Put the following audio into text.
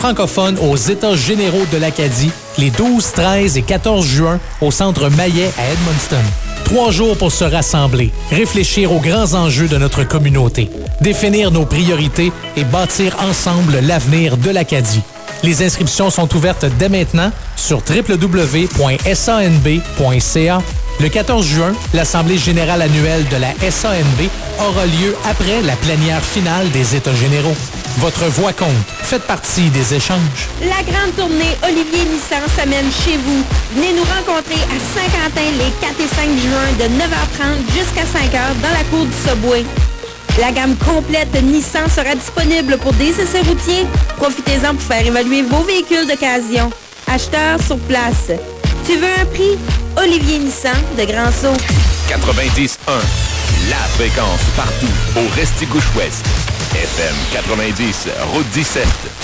francophone aux États généraux de l'Acadie les 12, 13 et 14 juin au Centre Maillet à Edmundston. 3 jours pour se rassembler, réfléchir aux grands enjeux de notre communauté, définir nos priorités et bâtir ensemble l'avenir de l'Acadie. Les inscriptions sont ouvertes dès maintenant sur www.sanb.ca. Le 14 juin, l'Assemblée générale annuelle de la SANB aura lieu après la plénière finale des États généraux. Votre voix compte. Faites partie des échanges. La grande tournée Olivier Nissan s'amène chez vous. Venez nous rencontrer à Saint-Quentin les 4 et 5 juin de 9h30 jusqu'à 5h dans la cour du Subway. La gamme complète Nissan sera disponible pour des essais routiers. Profitez-en pour faire évaluer vos véhicules d'occasion. Acheteurs sur place. Tu veux un prix? Olivier Nissan de Grand-Sault. 90.1, la fréquence partout au Restigouche-Ouest. FM 90, route 17.